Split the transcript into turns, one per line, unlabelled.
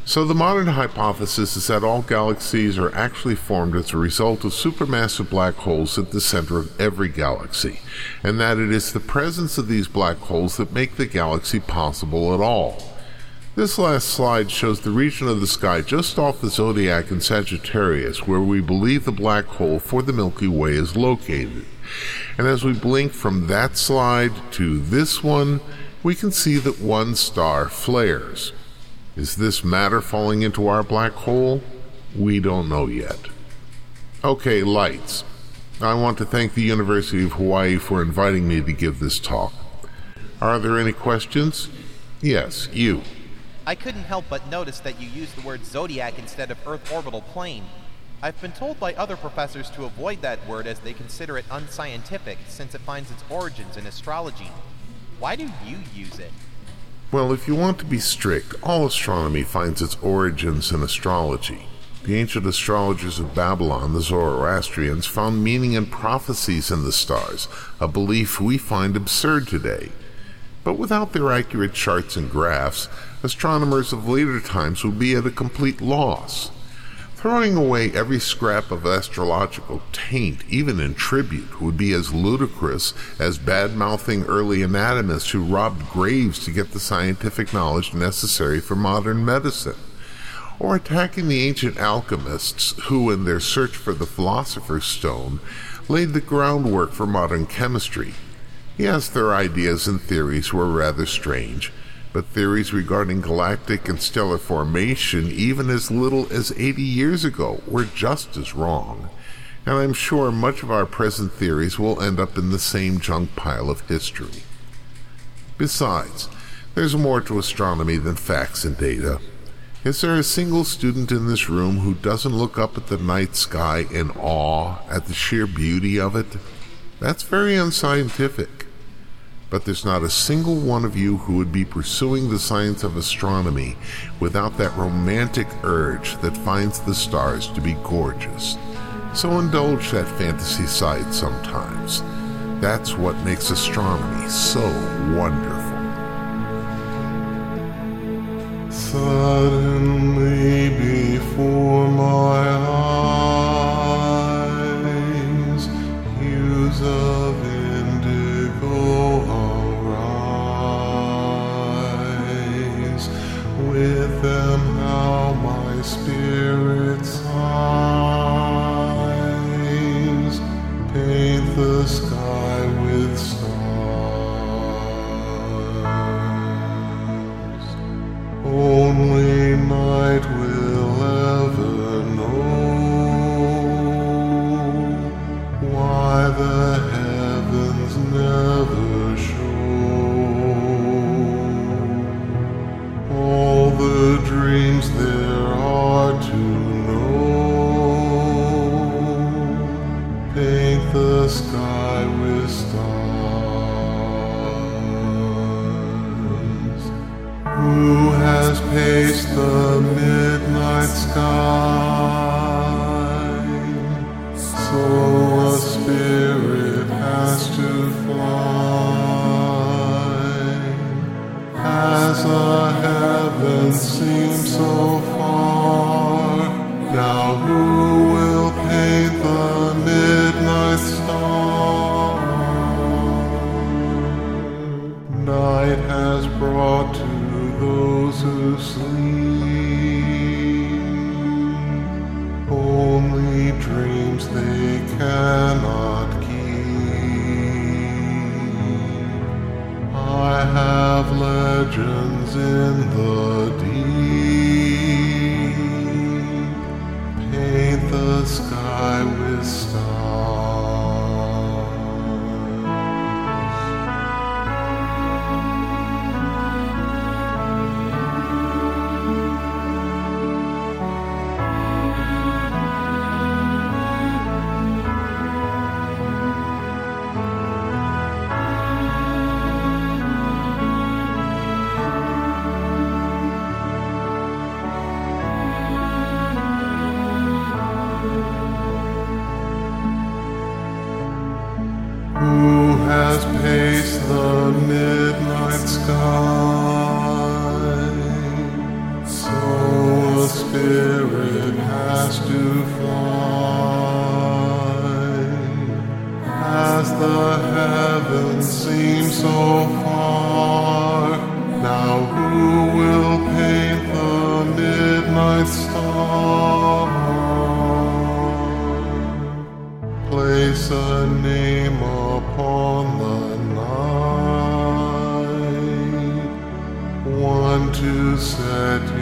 So the modern hypothesis is that all galaxies are actually formed as a result of supermassive black holes at the center of every galaxy, and that it is the presence of these black holes that make the galaxy possible at all. This last slide shows the region of the sky just off the zodiac in Sagittarius where we believe the black hole for the Milky Way is located. And as we blink from that slide to this one, we can see that one star flares. Is this matter falling into our black hole? We don't know yet. Okay, lights. I want to thank the University of Hawaii for inviting me to give this talk. Are there any questions? Yes, you.
I couldn't help but notice that you used the word zodiac instead of Earth orbital plane. I've been told by other professors to avoid that word as they consider it unscientific since it finds its origins in astrology. Why do you use it?
Well, if you want to be strict, all astronomy finds its origins in astrology. The ancient astrologers of Babylon, the Zoroastrians, found meaning and prophecies in the stars, a belief we find absurd today. But without their accurate charts and graphs, astronomers of later times would be at a complete loss. Throwing away every scrap of astrological taint, even in tribute, would be as ludicrous as bad-mouthing early anatomists who robbed graves to get the scientific knowledge necessary for modern medicine, or attacking the ancient alchemists who, in their search for the philosopher's stone, laid the groundwork for modern chemistry. Yes, their ideas and theories were rather strange, but theories regarding galactic and stellar formation even as little as 80 years ago were just as wrong, and I'm sure much of our present theories will end up in the same junk pile of history. Besides, there's more to astronomy than facts and data. Is there a single student in this room who doesn't look up at the night sky in awe at the sheer beauty of it? That's very unscientific. But there's not a single one of you who would be pursuing the science of astronomy without that romantic urge that finds the stars to be gorgeous. So indulge that fantasy side sometimes. That's what makes astronomy so wonderful. Suddenly before my eyes, hues of indigo arise. With them how my spirit sighs, paint the sky with stars. Only night will ever know why the heavens never show all the dreams there are to know. Paint the sky with stars. Who has paced the midnight sky? So a spirit has to fly. As the heavens seem so far, now who will paint the midnight star? Night has brought to those who sleep only dreams they cannot keep. I have legends in the deep. spirit has to fly. As the heavens seem so far, now who will paint the midnight star? Place a name upon the night, one to set